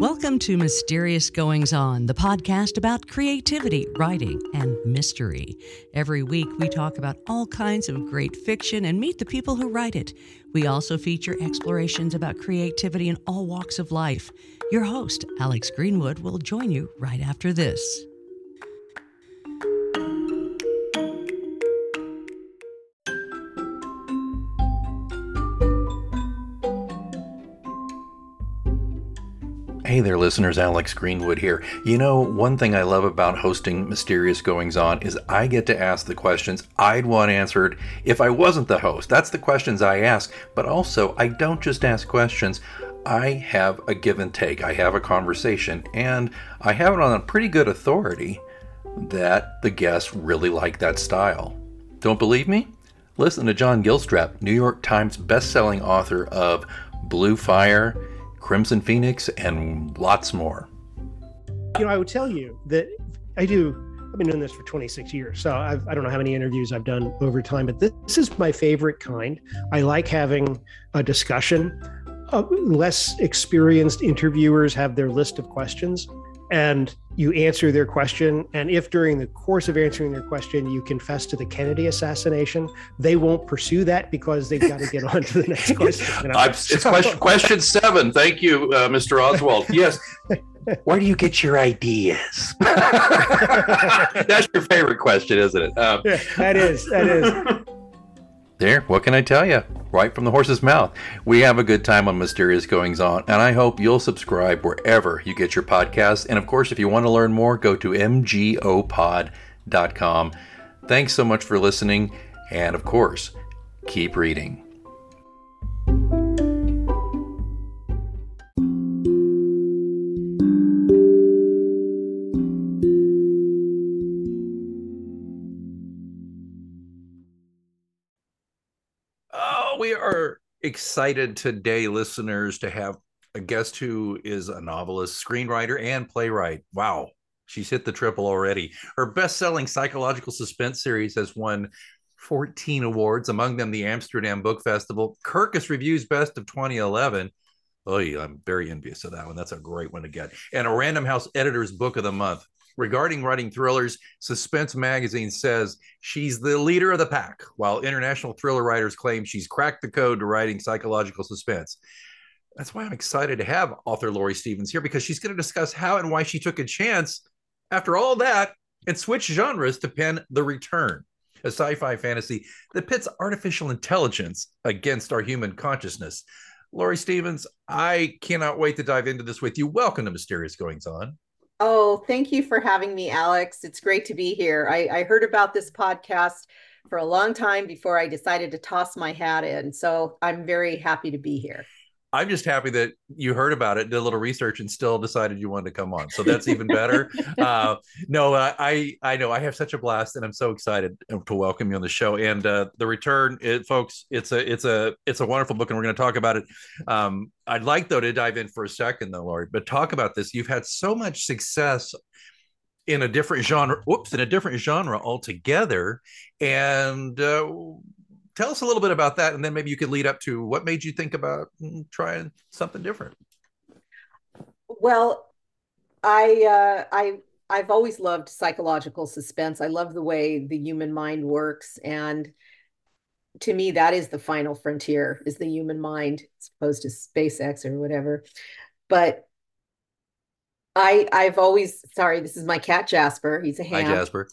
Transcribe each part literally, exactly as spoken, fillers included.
Welcome to Mysterious Goings On, the podcast about creativity, writing, and mystery. Every week, we talk about all kinds of great fiction and meet the people who write it. We also feature explorations about creativity in all walks of life. Your host, Alex Greenwood, will join you right after this. Hey there, listeners. Alex Greenwood here. You know, one thing I love about hosting Mysterious Goings On is I get to ask the questions I'd want answered if I wasn't the host. That's the questions I ask. But also, I don't just ask questions. I have a give and take. I have a conversation, and I have it on a pretty good authority that the guests really like that style. Don't believe me? Listen to John Gilstrap, New York Times bestselling author of Blue Fire, Crimson Phoenix, and lots more. You know, I would tell you that I do, I've been doing this for twenty-six years, so I've, I don't know how many interviews I've done over time, but this, this is my favorite kind. I like having a discussion. Uh, less experienced interviewers have their list of questions, and you answer their question. And if during the course of answering their question, you confess to the Kennedy assassination, they won't pursue that because they've got to get on to the next question. You know? It's question, question seven. Thank you, uh, Mister Oswald. Yes. Where do you get your ideas? That's your favorite question, isn't it? Um, yeah, that is. That is. There, what can I tell you? Right from the horse's mouth. We have a good time on Mysterious Goings On, and I hope you'll subscribe wherever you get your podcasts. And of course, if you want to learn more, go to m g o pod dot com. Thanks so much for listening, and of course, keep reading. We are excited today, listeners, to have a guest who is a novelist, screenwriter, and playwright. Wow, she's hit the triple already. Her best-selling psychological suspense series has won fourteen awards, among them the Amsterdam Book Festival, Kirkus Review's Best of twenty eleven. Oh, yeah, I'm very envious of that one. That's a great one to get. And a Random House Editor's Book of the Month. Regarding writing thrillers, Suspense Magazine says she's the leader of the pack, while international thriller writers claim she's cracked the code to writing psychological suspense. That's why I'm excited to have author Laurie Stevens here, because she's going to discuss how and why she took a chance after all that and switched genres to pen The Return, a sci-fi fantasy that pits artificial intelligence against our human consciousness. Laurie Stevens, I cannot wait to dive into this with you. Welcome to Mysterious Goings On. Oh, thank you for having me, Alex. It's great to be here. I, I heard about this podcast for a long time before I decided to toss my hat in. So I'm very happy to be here. I'm just happy that you heard about it, did a little research, and still decided you wanted to come on. So that's even better. uh, no, uh, I I know I have such a blast, and I'm so excited to welcome you on the show. And uh, The Return, it, folks, it's a it's a it's a wonderful book, and we're going to talk about it. Um, I'd like though to dive in for a second, though, Laurie, but talk about this. You've had so much success in a different genre. Whoops, in a different genre altogether, and. Uh, Tell us a little bit about that, and then maybe you could lead up to what made you think about trying something different. Well, I uh, I I've always loved psychological suspense. I love the way the human mind works, and to me, that is the final frontier: is the human mind, as opposed to SpaceX or whatever. But I I've always sorry, this is my cat Jasper. He's a ham. Hi, Jasper.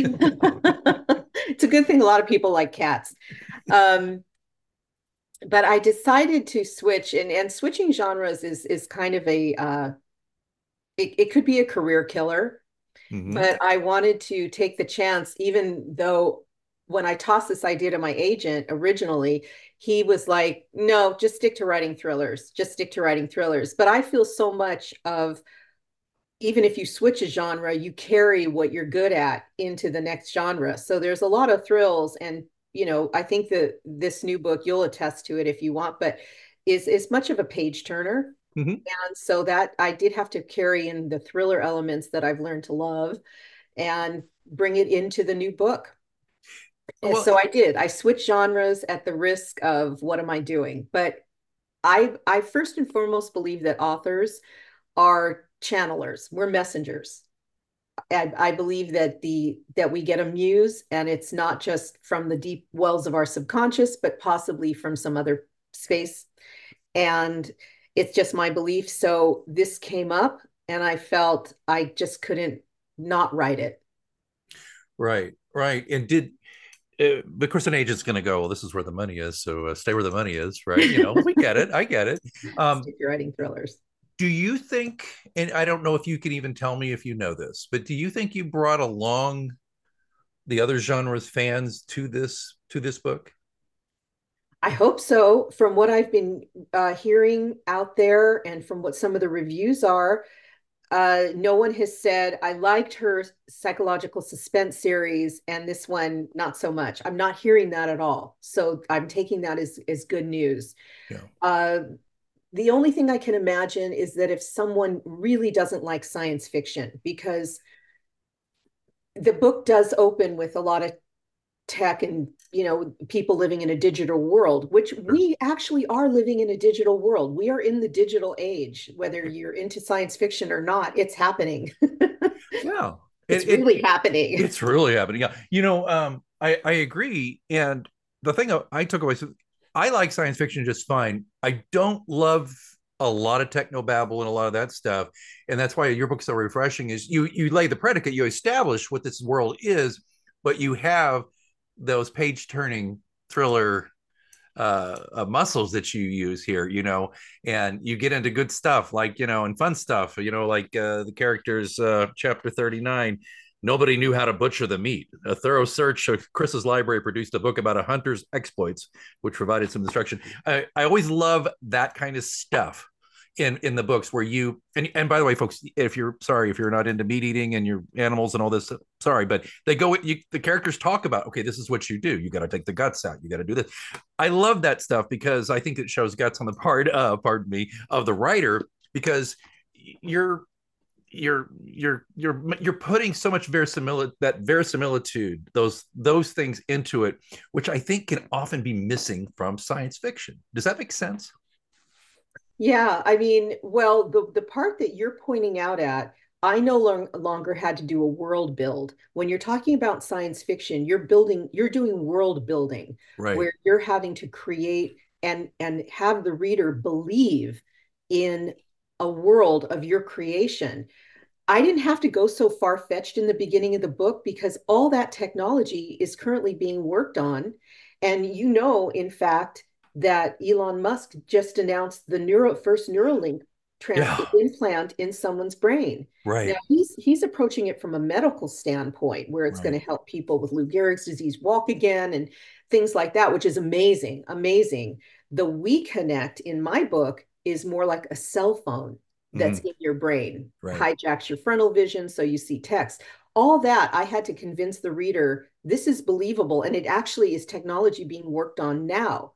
It's a good thing a lot of people like cats. Um, but I decided to switch, and, and switching genres is is kind of a, uh, it, it could be a career killer, mm-hmm. But I wanted to take the chance, even though when I tossed this idea to my agent originally, he was like, no, just stick to writing thrillers, just stick to writing thrillers. But I feel so much of, even if you switch a genre, you carry what you're good at into the next genre. So there's a lot of thrills. And, you know, I think that this new book, you'll attest to it if you want, but is, is much of a page turner. Mm-hmm. And so that I did have to carry in the thriller elements that I've learned to love and bring it into the new book. And well, so I did. I switched genres at the risk of what am I doing? But I, I first and foremost believe that authors are channelers. We're messengers. I, I believe that the that we get a muse, and it's not just from the deep wells of our subconscious, but possibly from some other space. And it's just my belief. So this came up, and I felt I just couldn't not write it. Right, right. And did uh, of course an agent's going to go, well, this is where the money is, so uh, stay where the money is, right? You know, we get it. I get it. Um, Stick your writing thrillers. Do you think, and I don't know if you can even tell me if you know this, but do you think you brought along the other genres fans to this to this book? I hope so. From what I've been uh, hearing out there, and from what some of the reviews are, uh, no one has said, I liked her psychological suspense series, and this one not so much. I'm not hearing that at all. So I'm taking that as, as good news. Yeah. Uh, the only thing I can imagine is that if someone really doesn't like science fiction, because the book does open with a lot of tech and, you know, people living in a digital world, which Sure. we actually are living in a digital world. We are in the digital age, whether you're into science fiction or not, it's happening. Yeah. It's It, really it, happening. it's really happening. Yeah. You know, um, I, I agree. And the thing I took away, so I like science fiction just fine. I don't love a lot of technobabble and a lot of that stuff. And that's why your book's so refreshing is you you lay the predicate, you establish what this world is, but you have those page turning thriller uh, uh muscles that you use here, you know, and you get into good stuff like, you know, and fun stuff, you know, like uh the characters, uh chapter thirty-nine, nobody knew how to butcher the meat. A thorough search of Chris's library produced a book about a hunter's exploits, which provided some instruction. I, I always love that kind of stuff in in the books where you and, and by the way, folks, if you're sorry if you're not into meat eating and your animals and all this, sorry, but they go you, the characters talk about, okay, this is what you do, you got to take the guts out, you got to do this. I love that stuff because I think it shows guts on the part uh pardon me of the writer, because you're you're you're you're you're putting so much verisimilitude, that verisimilitude, those those things into it, which I think can often be missing from science fiction. Does that make sense? Yeah, I mean, well, the the part that you're pointing out at, I no long, longer had to do a world build. When you're talking about science fiction, you're building, you're doing world building, Right. where you're having to create and and have the reader believe in a world of your creation. I didn't have to go so far-fetched in the beginning of the book because all that technology is currently being worked on. And you know, in fact, that Elon Musk just announced the neuro first Neuralink Yeah. implant in someone's brain. Right. Now he's he's approaching it from a medical standpoint where it's Right. going to help people with Lou Gehrig's disease walk again and things like that, which is amazing, amazing. The We Connect in my book is more like a cell phone that's Mhm. in your brain, Right. hijacks your frontal vision so you see text. All that I had to convince the reader this is believable, and it actually is technology being worked on now,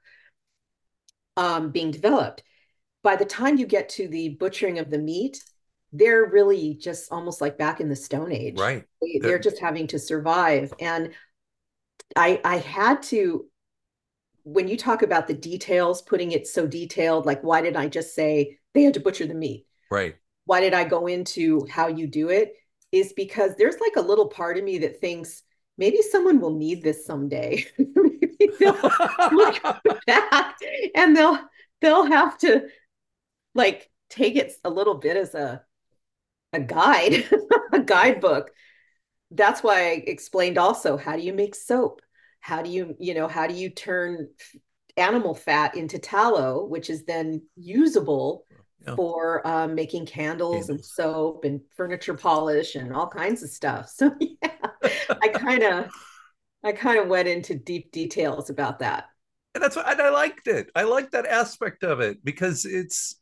um, being developed. By the time you get to the butchering of the meat, they're really just almost like back in the Stone Age. Right. They, they're just having to survive. And I, I had to, when you talk about the details, putting it so detailed, like why did I just say they had to butcher the meat? Right. Why did I go into how you do it? Is because there's like a little part of me that thinks maybe someone will need this someday. Maybe they'll look back and they'll they'll have to like take it a little bit as a a guide, a guidebook. That's why I explained also, how do you make soap? How do you, you know, how do you turn animal fat into tallow, which is then usable Yeah. for um, making candles, candles and soap and furniture polish and all kinds of stuff. So yeah, I kind of, I kind of went into deep details about that. And that's what and I liked it. I liked that aspect of it because it's,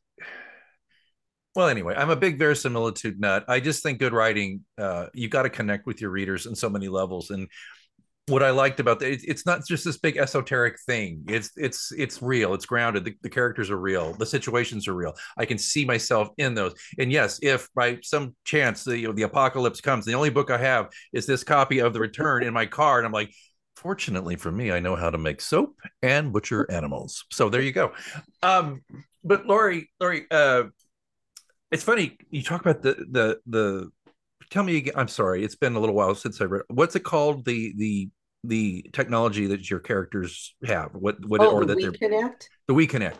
well, anyway, I'm a big verisimilitude nut. I just think good writing, uh, you got to connect with your readers on so many levels. And what I liked about that, it, it's not just this big esoteric thing. It's it's it's real. It's grounded. The, the characters are real. The situations are real. I can see myself in those. And yes, if by some chance the you know, the apocalypse comes, the only book I have is this copy of The Return in my car, and I'm like, fortunately for me, I know how to make soap and butcher animals. So there you go. Um, but Lori, Lori, uh, It's funny you talk about the the the. Tell me again. I'm sorry. It's been a little while since I read. What's it called? The the the technology that your characters have. What what Oh, or the that they're WeConnect. the WeConnect.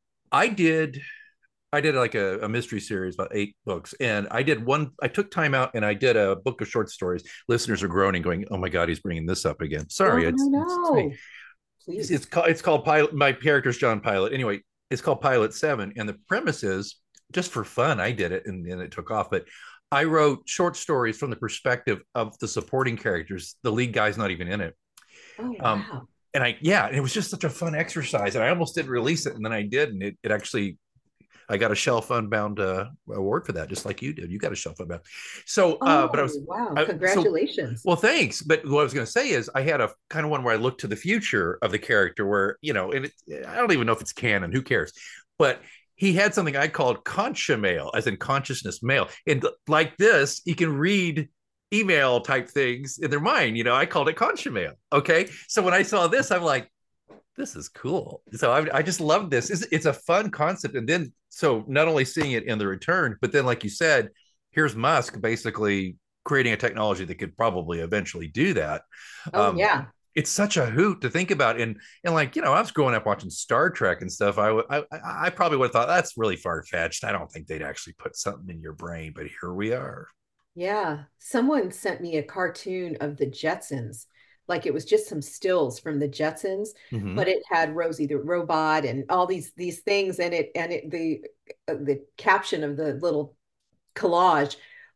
I did I did like a, a mystery series about eight books, and I did one. I took time out and I did a book of short stories. Listeners are groaning, going, "Oh my God, he's bringing this up again." No, Sorry, no, it's it's, it's me. no. It's, Please. it's called it's called Pilot. My character's John Pilot. Anyway, it's called Pilot Seven, and the premise is just for fun. I did it, and then it took off. But I wrote short stories from the perspective of the supporting characters. The lead guy's not even in it. Oh, Um, wow. and I yeah, it was just such a fun exercise, and I almost didn't release it, and then I did, and it it actually I got a shelf unbound uh, award for that, just like you did. You got a shelf unbound. So, uh, but I Oh, was, wow. I, so, Congratulations. well, thanks. But what I was going to say is I had a kind of one where I looked to the future of the character where, you know, and it, I don't even know if it's canon, who cares? But he had something I called concha mail, as in consciousness mail. And like this, you can read email type things in their mind. You know, I called it concha mail. Okay. So when I saw this, I'm like, this is cool. So I, I just love this. It's, it's a fun concept. And then, so not only seeing it in the return, but then, like you said, here's Musk basically creating a technology that could probably eventually do that. Oh, Um, yeah. it's such a hoot to think about. And, and like, you know, I was growing up watching Star Trek and stuff. I, I, I probably would have thought that's really far fetched. I don't think they'd actually put something in your brain, but here we are. Yeah. Someone sent me a cartoon of the Jetsons. Like it was just some stills from the Jetsons, Mm-hmm. but it had Rosie the robot and all these these things and it and it the uh, the caption of the little collage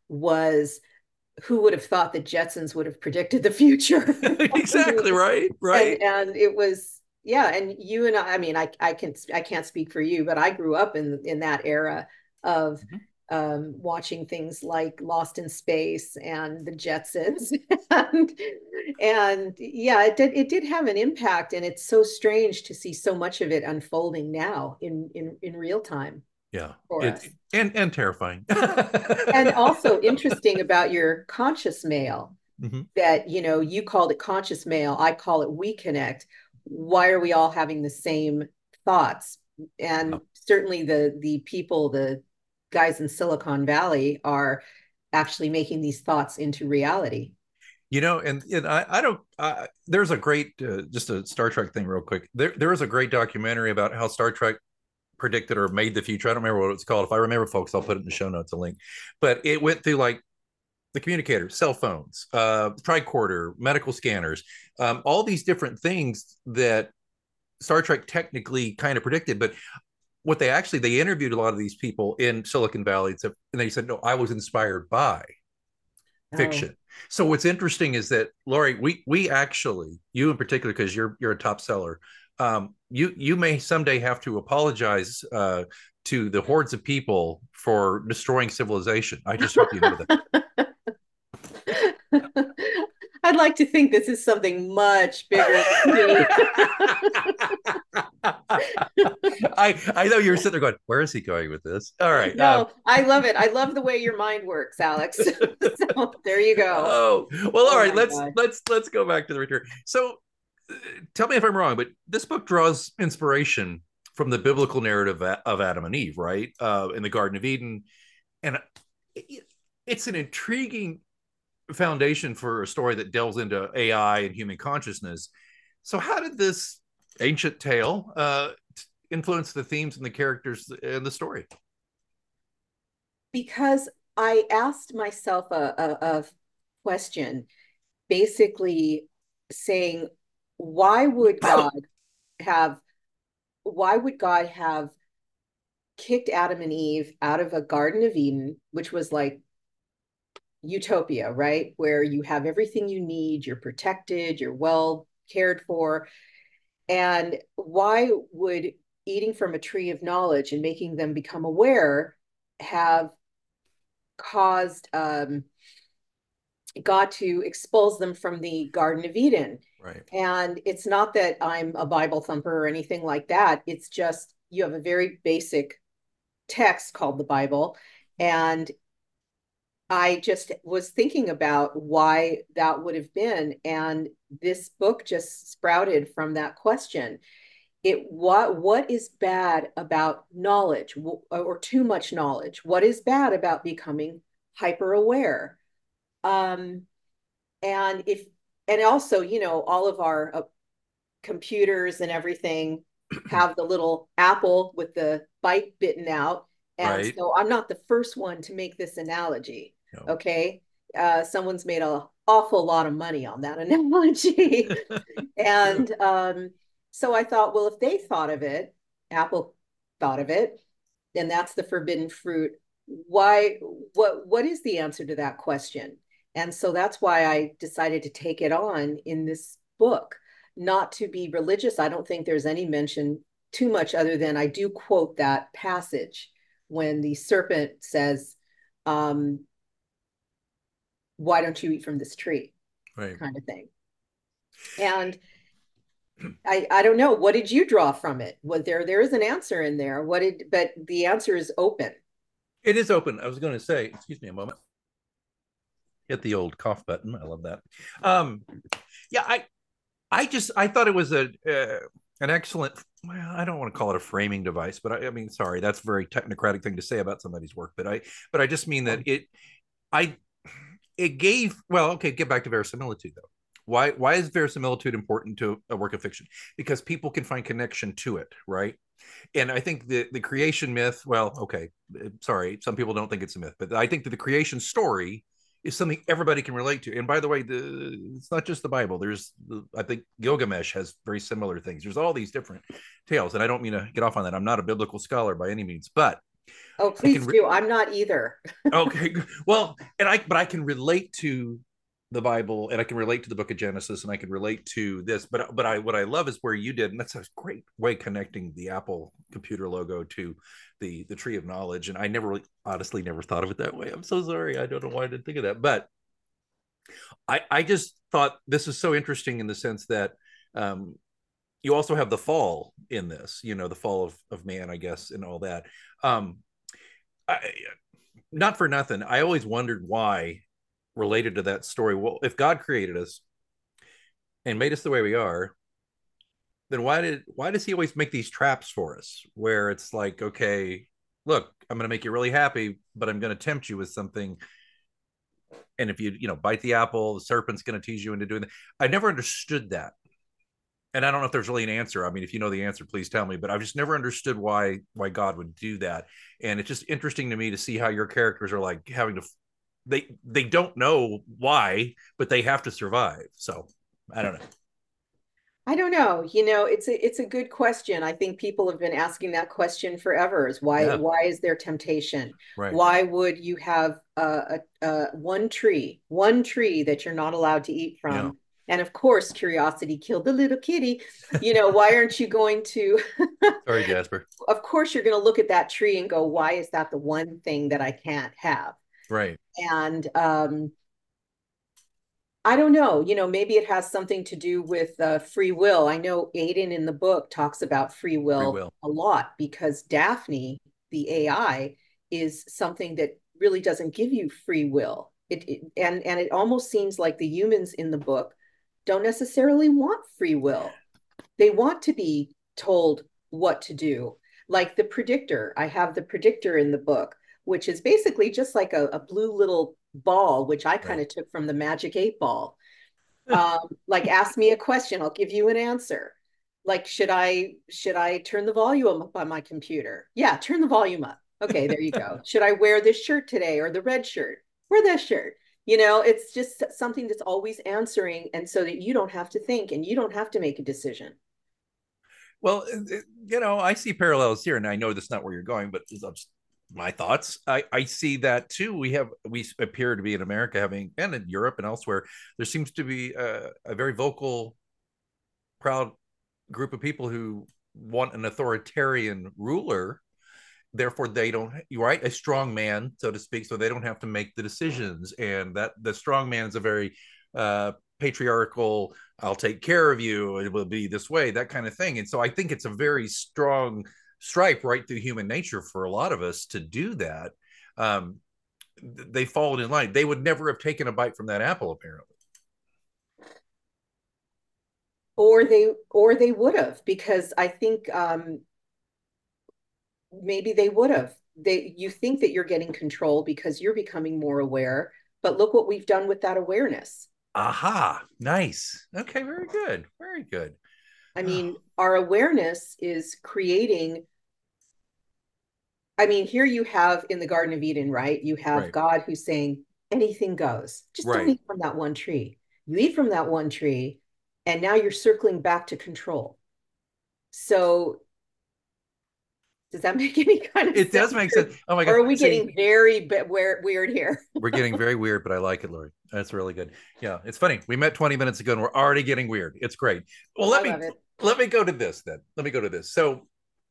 was who would have thought the Jetsons would have predicted the future? Exactly right. and Right. and it was yeah, and you and I, I mean, I I can I can't speak for you, but I grew up in in that era of Mhm. um, watching things like Lost in Space and the Jetsons, and and yeah, it did it did have an impact, and it's so strange to see so much of it unfolding now in in in real time Yeah. for It us. and and terrifying. And also interesting about your conscious mail Mhm. that, you know, you called it conscious mail, I call it WeConnect. Why are we all having the same thoughts? Yeah. And certainly the the people, the guys in Silicon Valley are actually making these thoughts into reality. You know, and, and I, I don't, uh, there's a great, uh, just a Star Trek thing real quick. There, there was a great documentary about how Star Trek predicted or made the future. I don't remember what it's called. If I remember, folks, I'll put it in the show notes, a link. But it went through like the communicators, cell phones, uh, tricorder, medical scanners, um, all these different things that Star Trek technically kind of predicted. But what they actually, they interviewed a lot of these people in Silicon Valley, and they said, no, I was inspired by Oh, fiction. So what's interesting is that Lori, we we actually, you in particular, because you're you're a top seller, um, you you may someday have to apologize uh, to the hordes of people for destroying civilization. I just hope you know that. I'd like to think this is something much bigger than me. I I know you're sitting there going, where is he going with this? All right. Um, No, I love it. I love the way your mind works, Alex. So there you go. oh well, all Oh right. my Let's God. let's let's go back to the return. So, uh, tell me if I'm wrong, but this book draws inspiration from the biblical narrative of Adam and Eve, right? Uh, in the Garden of Eden, and it, it's an intriguing foundation for a story that delves into A I and human consciousness. So, how did this ancient tale uh, influence the themes and the characters in the story? Because I asked myself a, a, a question, basically saying, why would God have, why would God have kicked Adam and Eve out of a Garden of Eden, which was like utopia, right? Where you have everything you need, you're protected, you're well cared for. And why would eating from a tree of knowledge and making them become aware have caused um, God to expulse them from the Garden of Eden? Right. And it's not that I'm a Bible thumper or anything like that. It's just you have a very basic text called the Bible. And I just was thinking about why that would have been. And this book just sprouted from that question. it what what is bad about knowledge or too much knowledge? What is bad about becoming hyper aware? Um, and if and also, you know, all of our uh, computers and everything have the little apple with the bite bitten out. And Right. so I'm not the first one to make this analogy. No. Okay. Uh, someone's made an awful lot of money on that analogy. True. And um, so I thought, well, if they thought of it, Apple thought of it, and that's the forbidden fruit. Why, what, what is the answer to that question? And so that's why I decided to take it on in this book, not to be religious. I don't think there's any mention too much other than I do quote that passage when the serpent says, um, why don't you eat from this tree? Right. Kind of thing. And I, I don't know. What did you draw from it? Was there there is an answer in there. What did but the answer is open. It is open. I was going to say, excuse me a moment. Hit the old cough button. I love that. Um, yeah, I I just I thought it was a uh, an excellent. Well, I don't want to call it a framing device, but I, I mean, sorry, that's a very technocratic thing to say about somebody's work. But I but I just mean that it I it gave well, okay, get back to verisimilitude though. Why why is verisimilitude important to a work of fiction? Because people can find connection to it, right? And I think the the creation myth, well, okay, sorry, some people don't think it's a myth, but I think that the creation story is something everybody can relate to. And by the way, the it's not just the Bible. There's, I think Gilgamesh has very similar things. There's all these different tales, and I don't mean to get off on that. I'm not a biblical scholar by any means, but Oh, I can. please Re- do. I'm not either. okay, well, and I but I can relate to the Bible, and I can relate to the Book of Genesis, and I can relate to this. But but I what I love is where you did, and that's a great way connecting the Apple computer logo to the the tree of knowledge. And I never really, honestly never thought of it that way. I'm so sorry. I don't know why I didn't think of that, but I I just thought this is so interesting in the sense that um, you also have the fall in this. You know, the fall of of man, I guess, and all that. Um, I, not for nothing. I always wondered why related to that story. Well, if God created us and made us the way we are, then why did why does he always make these traps for us where it's like, okay, look, I'm going to make you really happy, but I'm going to tempt you with something. And if you, you know, bite the apple, the serpent's going to tease you into doing that. I never understood that. And I don't know if there's really an answer. I mean, if you know the answer, please tell me. But I've just never understood why why God would do that. And it's just interesting to me to see how your characters are like having to they they don't know why, but they have to survive. So I don't know. I don't know. You know, it's a it's a good question. I think people have been asking that question forever. Is why Yeah, why is there temptation? right. Why would you have a, a, a one tree, one tree that you're not allowed to eat Yeah. from? And of course, curiosity killed the little kitty. You know, why aren't you going to? Sorry, Jasper. Of course, you're going to look at that tree and go, why is that the one thing that I can't have? Right. And um, I don't know, you know, maybe it has something to do with uh, free will. I know Aiden in the book talks about free Free will will. a lot because Daphne, the A I, is something that really doesn't give you free will. It, it and and it almost seems like the humans in the book don't necessarily want free will. They want to be told what to do. Like the predictor, I have the predictor in the book, which is basically just like a, a blue little ball, which I kind Right. of took from the Magic Eight Ball. Um, like, ask me a question, I'll give you an answer. Like, should I should I turn the volume up on my computer? Yeah, turn the volume up. Okay, there you go. Should I wear this shirt today or the red shirt? Wear this shirt. You know, it's just something that's always answering, and so that you don't have to think and you don't have to make a decision. Well, you know, I see parallels here, and I know that's not where you're going, but it's just my thoughts. I, I see that too. We have we appear to be in America having, and in Europe and elsewhere, there seems to be a, a very vocal, proud group of people who want an authoritarian ruler. Therefore, they don't. You're right, a strong man, so to speak, so they don't have to make the decisions. And that the strong man is a very uh, patriarchal. I'll take care of you. It will be this way, that kind of thing. And so I think it's a very strong stripe right through human nature for a lot of us to do that. Um, they followed in line. They would never have taken a bite from that apple, apparently. or they or they would have, because I think um, maybe they would have. They you think that you're getting control because you're becoming more aware, but look what we've done with that awareness. Aha, nice. Okay, very good. Very good. I mean, our awareness is creating. I mean, here you have in the Garden of Eden, right? You have Right, God who's saying anything goes. Just don't right. eat from that one tree. You eat from that one tree, and now you're circling back to control. So does that make any kind of It does sense? make Or, sense. Oh my or God. are we See, getting very weird, weird here? we're getting very weird, but I like it, Lori. That's really good. Yeah, it's funny. We met twenty minutes ago and we're already getting weird. It's great. Well, I let love me it. let me go to this then. Let me go to this. So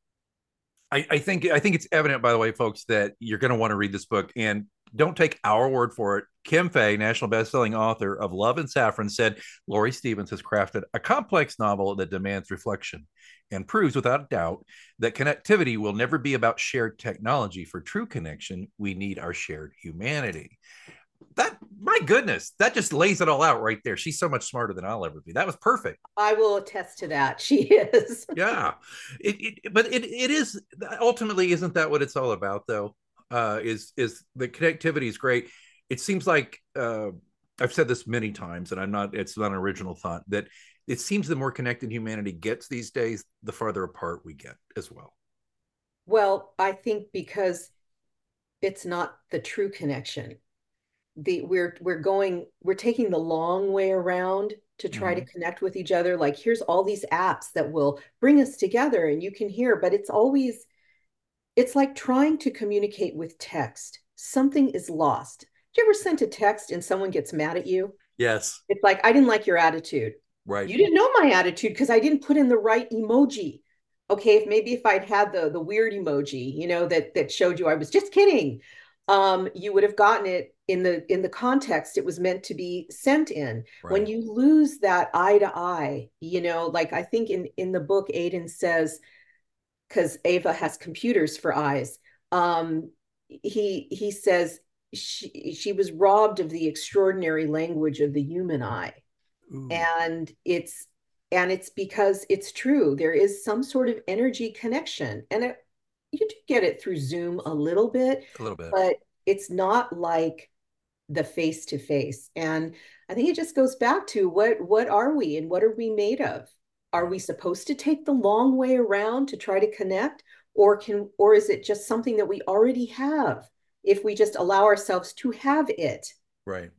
I, I think I think it's evident, by the way, folks, that you're going to want to read this book, and don't take our word for it. Kim Fay, national best-selling author of Love and Saffron, said Laurie Stevens has crafted a complex novel that demands reflection and proves without doubt that connectivity will never be about shared technology. For true connection, we need our shared humanity. That, my goodness, that just lays it all out right there. She's so much smarter than I'll ever be. That was perfect. I will attest to that. She is. Yeah, it, it but it it is ultimately, isn't that what it's all about though? Uh, is is the connectivity is great. It seems like uh, I've said this many times, and I'm not. It's not an original thought that it seems the more connected humanity gets these days, the farther apart we get as well. Well, I think because it's not the true connection. The we're we're going we're taking the long way around to try to Mm-hmm. connect with each other. Like, here's all these apps that will bring us together and you can hear, but it's always it's like trying to communicate with text. Something is lost. Did you ever send a text and someone gets mad at you? Yes, It's like, I didn't like your attitude. right, You didn't know my attitude because I didn't put in the right emoji. Okay, if maybe if I'd had the the weird emoji, you know, that that showed you I was just kidding, um, you would have gotten it in the in the context it was meant to be sent in. When right. you lose that eye to eye, you know, like I think in in the book, Aiden says, because Ava has computers for eyes, um, he he says she she was robbed of the extraordinary language of the human eye, Ooh, and it's and it's because it's true, there is some sort of energy connection, and it, you do get it through Zoom a little bit, a little bit. but it's not like the face to face. And I think it just goes back to what what are we and what are we made of? Are Right. we supposed to take the long way around to try to connect, or can or is it just something that we already have if we just allow ourselves to have it? Right.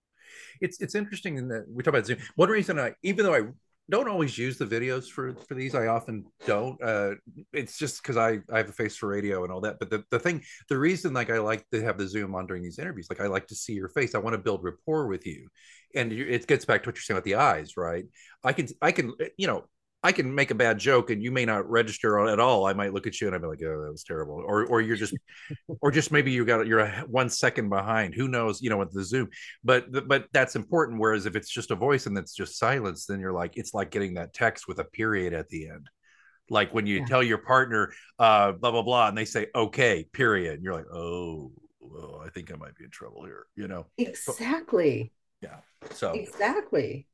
it's it's interesting in that we talk about Zoom. One reason I, even though I don't always use the videos for for these, I often don't. Uh, it's just because I I have a face for radio and all that. But the the thing, the reason like I like to have the Zoom on during these interviews, like I like to see your face. I want to build rapport with you, and you, it gets back to what you're saying about the eyes, right? I can I can you know I can make a bad joke and you may not register at all. I might look at you and I'd be like, "Oh, that was terrible," or or you're just or just maybe you got you're a, one second behind. Who knows? You know, with the Zoom, but but that's important. Whereas if it's just a voice and it's just silence, then you're like it's like getting that text with a period at the end. Like when you Yeah, tell your partner, uh, blah blah blah, and they say okay, period, and you're like, oh, well, I think I might be in trouble here. You know, but exactly. yeah. So Exactly.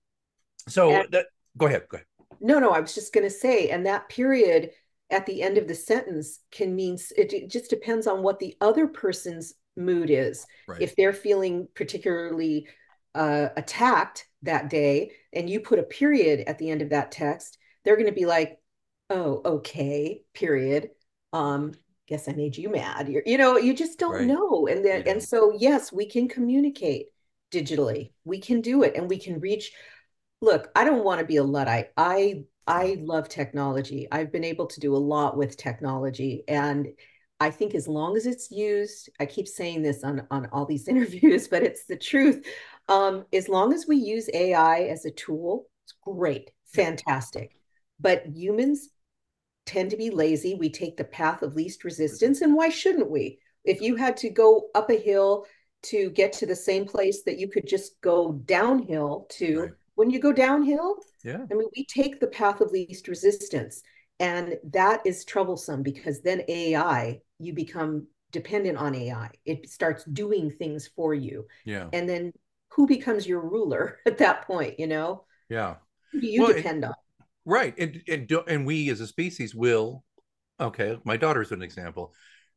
so And that go ahead, go ahead. no, no, I was just going to say, and that period at the end of the sentence can mean it, it just depends on what the other person's mood is. Right, If they're feeling particularly uh, attacked that day, and you put a period at the end of that text, they're going to be like, "Oh, okay, period. Um, guess I made you mad." You're, you know, you just don't right. know. And You then, and don't. so, yes, we can communicate digitally. We can do it, and we can reach. Look, I don't want to be a Luddite. I No. I love technology. I've been able to do a lot with technology. And I think as long as it's used, I keep saying this on, on all these interviews, but it's the truth. Um, as long as we use A I as a tool, it's great, Yeah. fantastic. But humans tend to be lazy. We take the path of least resistance. And why shouldn't we? If you had to go up a hill to get to the same place that you could just go downhill to, Right. when you go downhill, Yeah. I mean, we take the path of least resistance. And that is troublesome because then A I, you become dependent on A I. It starts doing things for you. Yeah. And then who becomes your ruler at that point, you know? Yeah. Who do you Well, and, depend on? right, and and do, and we as a species will. Okay, my daughter's an example.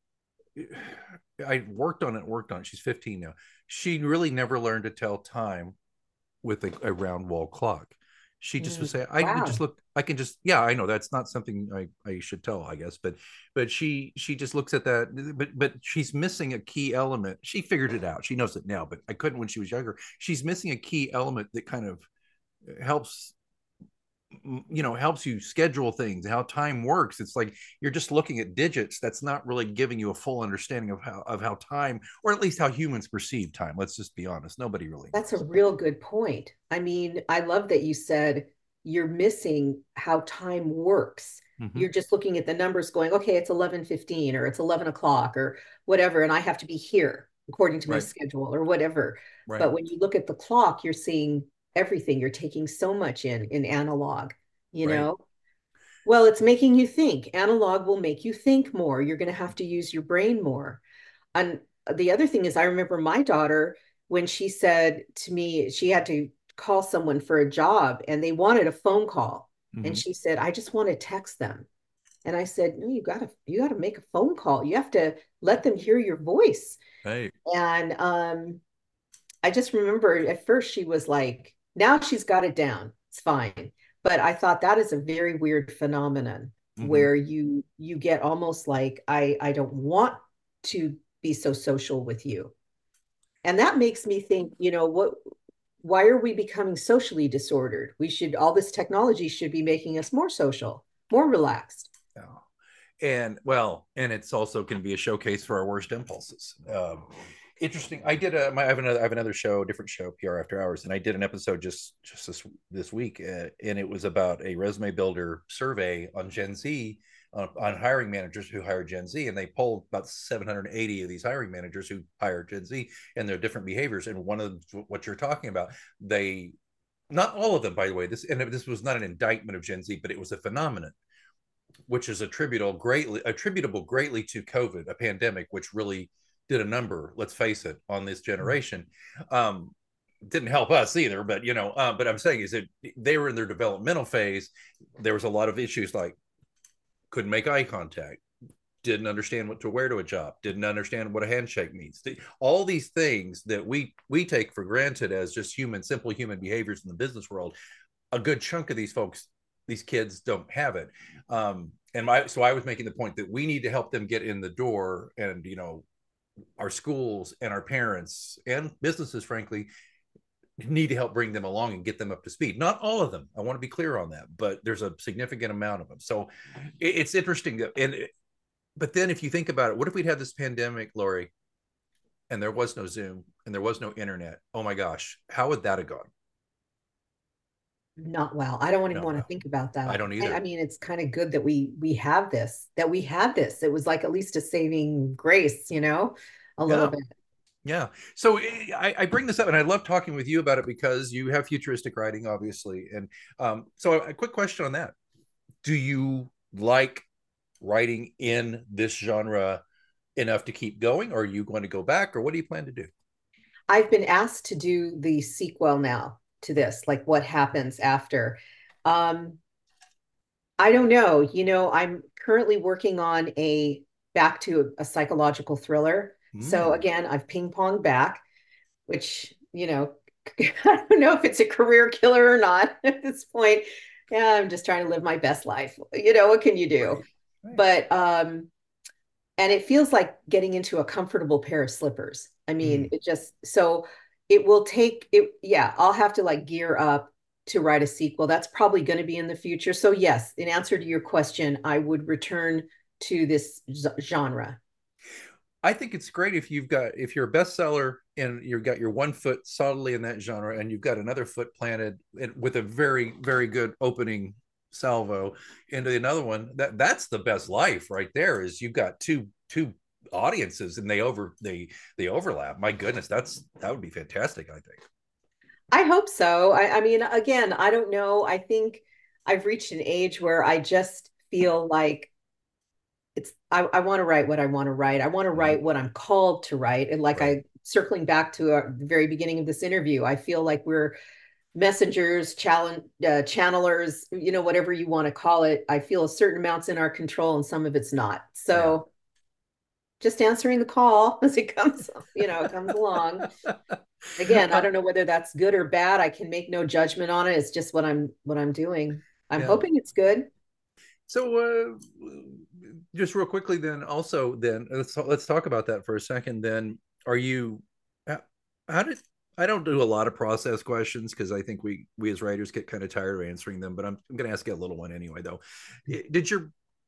I worked on it, worked on it. She's fifteen now. She really never learned to tell time with a, a round wall clock. She just would Mm, say, I can just wow. look, I can just, yeah, I know that's not something I, I should tell, I guess, but but she she just looks at that, but but she's missing a key element. She figured it out. She knows it now, but I couldn't when she was younger. She's missing a key element that kind of helps, you know, helps you schedule things, how time works. It's like you're just looking at digits. That's not really giving you a full understanding of how of how time, or at least how humans perceive time. Let's just be honest. Nobody really That's a knows. real good point. I mean, I love that you said you're missing how time works. Mm-hmm. You're just looking at the numbers going, okay, it's eleven fifteen or it's eleven o'clock or whatever, and I have to be here according to my Right. schedule or whatever. Right. But when you look at the clock, you're seeing everything. You're taking so much in in analog, you Right. know? Well, it's making you think. Analog will make you think more. You're going to have to use your brain more. And the other thing is, I remember my daughter when she said to me, she had to call someone for a job and they wanted a phone call. And Mm-hmm. she said, I just want to text them. And I said, no, you gotta, you gotta make a phone call. You have to let them hear your voice. Hey. And um, I just remember at first she was like, now she's got it down. It's fine. But I thought that is a very weird phenomenon Mm-hmm. where you you get almost like I I don't want to be so social with you. And that makes me think, you know, what why are we becoming socially disordered? We should all this technology should be making us more social, more relaxed. Yeah. And well, and it's also can be a showcase for our worst impulses. Um, interesting. I did a. My, I have another. I have another show, a different show, P R After Hours, and I did an episode just just this this week, uh, and it was about a resume builder survey on Gen Z, uh, on hiring managers who hire Gen Z, and they polled about seven hundred eighty of these hiring managers who hire Gen Z and their different behaviors. And one of the, what you're talking about, they not all of them, by the way. This and this was not an indictment of Gen Z, but it was a phenomenon which is attributable greatly attributable greatly to COVID, a pandemic, which really did a number. Let's face it, on this generation. Um, didn't help us either, but you know, uh, but I'm saying is that they were in their developmental phase. There was a lot of issues like couldn't make eye contact, didn't understand what to wear to a job, didn't understand what a handshake means. All these things that we we take for granted as just human, simple human behaviors in the business world. A good chunk of these folks, these kids don't have it. Um, and my, so I was making the point that we need to help them get in the door, and, you know, our schools and our parents and businesses, frankly, need to help bring them along and get them up to speed. Not all of them. I want to be clear on that, but there's a significant amount of them. So it, it's interesting that, and, it, but then if you think about it, what if we'd had this pandemic, Lori, and there was no Zoom and there was no internet? Oh my gosh, how would that have gone? Not well. I don't even No, want to well, think about I that. don't I, I either. mean, it's kind of good that we we have this, that we had this. It was like at least a saving grace, you know, a little Yeah. bit. Yeah. So eh, I, I bring this up and I love talking with you about it because you have futuristic writing, obviously. And um, so a quick question on that. Do you like writing in this genre enough to keep going, or are you going to go back, or what do you plan to do? I've been asked to do the sequel now to this, like what happens after. Um, I don't know. You know, I'm currently working on a back to a, a psychological thriller. So Mm, again, I've ping ponged back, which, you know, I don't know if it's a career killer or not at this point. Yeah, I'm just trying to live my best life. You know, what can you do? right. Right. But um, and it feels like getting into a comfortable pair of slippers. I mean, Mm. it just so it will take it. Yeah, I'll have to like gear up to write a sequel. That's probably going to be in the future. So yes, in answer to your question, I would return to this genre. I think it's great if you've got if you're a bestseller and you've got your one foot solidly in that genre, and you've got another foot planted in, with a very very good opening salvo into another one. That that's the best life right there. Is you've got two two audiences and they over they they overlap. My goodness, that's that would be fantastic. I think. I hope so. I, I mean, again, I don't know. I think I've reached an age where I just feel like it's I, I want to write what I want to write. I want to Mhm. write what I'm called to write. And like Right. I circling back to our, the very beginning of this interview, I feel like we're messengers, challenge, uh, channelers, you know, whatever you want to call it. I feel a certain amount's in our control and some of it's not. So yeah. Just answering the call as it comes, you know, it comes along. Again, I don't know whether that's good or bad. I can make no judgment on it. It's just what I'm what I'm doing. I'm yeah. hoping it's good. So uh, just real quickly then also then let's let's talk about that for a second. Then are you how did I don't do a lot of process questions because I think we we as writers get kind of tired of answering them, but I'm, I'm going to ask you a little one anyway though. Did your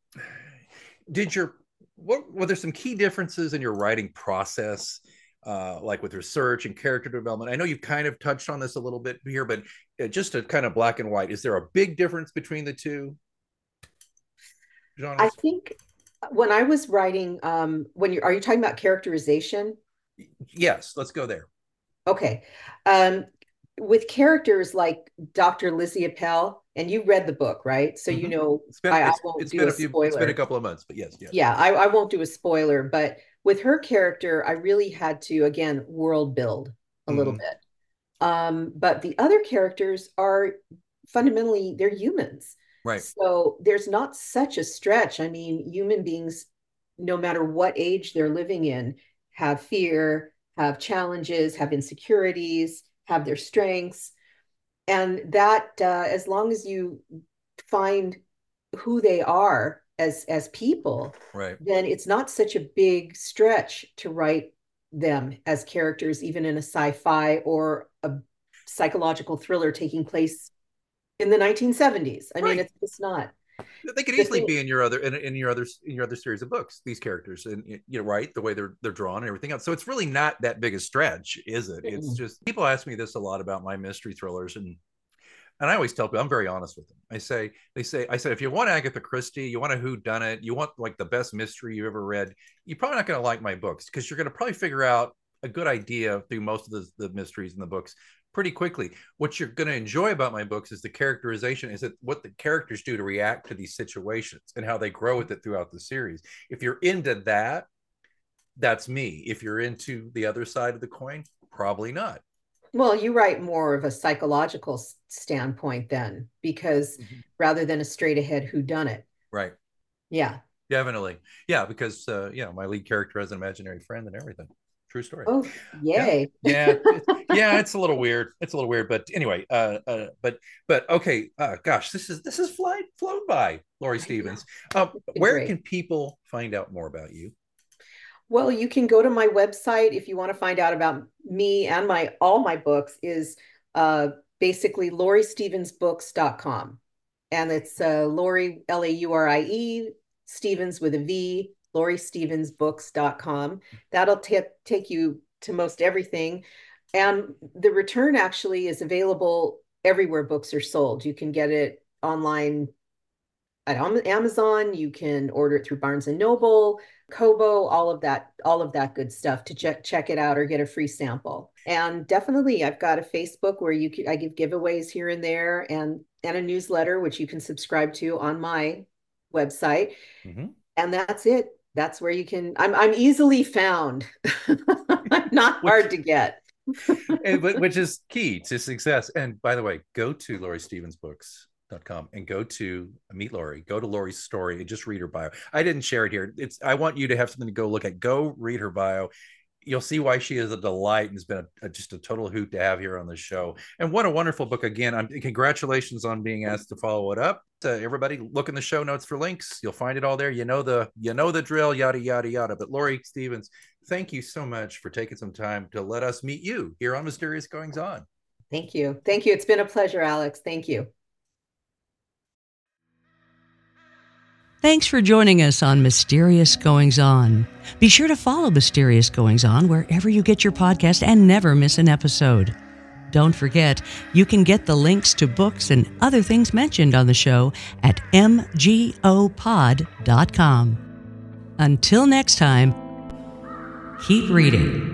did your what were there some key differences in your writing process, uh, like with research and character development? I know you've kind of touched on this a little bit here, but just to kind of black and white, is there a big difference between the two genres? I think when I was writing, um, when you are you talking about characterization? Yes, let's go there. Okay. Um, with characters like Doctor Lizzie Appel, and you read the book, right? So, mm-hmm. you know, it's been, I, it's, I won't it's do been a, a few, spoiler. It's been a couple of months, but yes. yes. Yeah, I, I won't do a spoiler, but with her character, I really had to, again, world build a mm-hmm. little bit. Um, but the other characters are fundamentally, they're humans. Right. So there's not such a stretch. I mean, human beings, no matter what age they're living in, have fear, have challenges, have insecurities, have their strengths. And that, uh, as long as you find who they are as, as people, right. then it's not such a big stretch to write them as characters, even in a sci-fi or a psychological thriller taking place in the nineteen seventies. I right. mean, it's just not. They could easily be in your other in, in your other in your other series of books. These characters, and you know, right, the way they're they're drawn and everything else. So it's really not that big a stretch, is it? Mm-hmm. It's just people ask me this a lot about my mystery thrillers, and and I always tell people I'm very honest with them. I say they say I said if you want Agatha Christie, you want a whodunit, you want like the best mystery you ever read, you're probably not going to like my books because you're going to probably figure out a good idea through most of the, the mysteries in the books pretty quickly. What you're going to enjoy about my books is the characterization, is that what the characters do to react to these situations and how they grow with it throughout the series. If you're into that, that's me. If you're into the other side of the coin, probably not. Well, you write more of a psychological standpoint then, because mm-hmm. rather than a straight ahead whodunit. Right. Yeah. Definitely. Yeah, because uh, you know, my lead character has an imaginary friend and everything. True story. Oh, yay. Yeah. Yeah. It's, yeah, it's a little weird. It's a little weird, but anyway, uh, uh but but okay, uh gosh, this is this is fly flown by, Laurie Stevens. Uh, where Great. Can people find out more about you? Well, you can go to my website if you want to find out about me and my all my books is uh basically laurie stevens books dot com. And it's uh Laurie, L A U R I E, Stevens with a V, laurie stevens books dot com. That'll t- take you to most everything. And the return actually is available everywhere books are sold. You can get it online at Amazon. You can order it through Barnes and Noble, Kobo, all of that, all of that good stuff to check check it out or get a free sample. And definitely, I've got a Facebook where you can, I give giveaways here and there, and and a newsletter which you can subscribe to on my website. Mm-hmm. And that's it. That's where you can. I'm I'm easily found. I'm not hard to get. and, which is key to success. And by the way, go to laurie stevens books dot com and go to Meet Laurie. Go to Laurie's story and just read her bio. I didn't share it here. It's I want you to have something to go look at. Go read her bio. You'll see why she is a delight and has been a, a, just a total hoot to have here on the show. And what a wonderful book again. I'm congratulations on being asked to follow it up. Uh, everybody, look in the show notes for links. You'll find it all there. You know the you know the drill. Yada yada yada. But Laurie Stevens, thank you so much for taking some time to let us meet you here on Mysterious Goings On. Thank you. Thank you. It's been a pleasure, Alex. Thank you. Thanks for joining us on Mysterious Goings On. Be sure to follow Mysterious Goings On wherever you get your podcast and never miss an episode. Don't forget, you can get the links to books and other things mentioned on the show at m g o pod dot com. Until next time, keep reading.